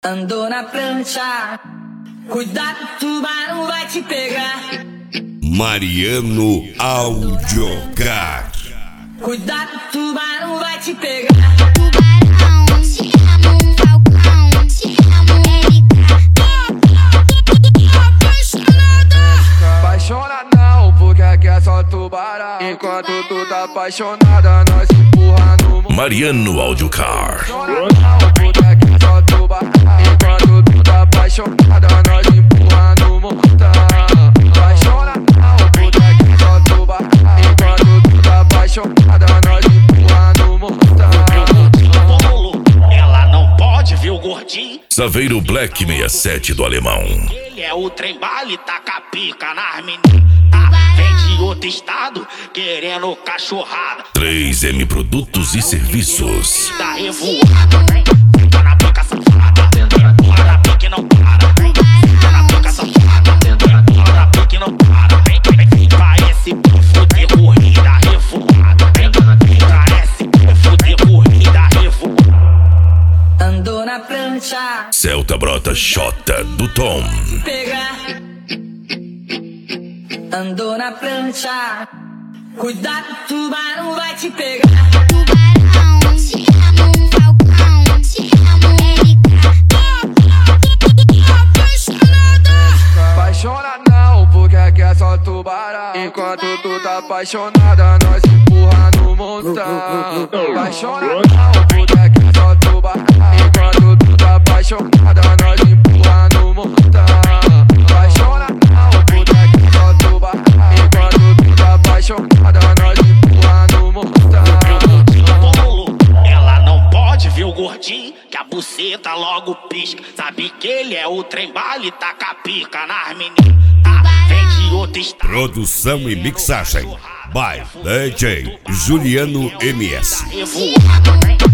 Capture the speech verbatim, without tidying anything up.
Andou na prancha, cuidado, tubarão vai te pegar. Mariano Audiocar. Cuidado, tubarão vai te pegar. Tubarão, te amo, falcão, te amo, Apaixona não, porque aqui é só tubarão. Enquanto tu tá apaixonada, nós empurra no mundo. Mariano Audiocar. Apaixona não, porque aqui é só tubarão. Enquanto tu tá apaixonada, nós empurra no montão. Apaixona não, porque aqui é só tubarão. Enquanto tu tá apaixonada, nós empurra no montão. Ela não pode ver o gordinho. Saveiro Black sessenta e sete do Alemão. Ele é o trem bala e taca a pica nas meninas. Tá, vem de outro estado, querendo cachorrada. três M Produtos e Serviços. Tá revoada, tá na pica safada. Tá na pique não para. Tá na pica safada. Tá na pique não para. Parece bufo de corrida revoada. Parece bufo de corrida revoada. Andou na prancha, Celta Brota Xota do Tom. pegar. Andou na prancha, cuidado, tubarão vai te pegar. tubarão, te amo, falcão, te amo, Apaixona não, porque aqui é só tubarão. Enquanto tu tá apaixonada, nós empurra no montão. Apaixona não, porque aqui é só tubarão. Enquanto tu tá apaixonada, nós empurra no montão. Apaixona não, porque aqui é só tubarão. Enquanto tu tá apaixonada, nós empurra no montão. Ela não pode ver o gordinho, que a buceta logo pisca. Sabe que ele é o trem bala e taca a pica nas meninas. Tá, vem de outro estado. Produção e mixagem by D J Juliano M S. Revoada.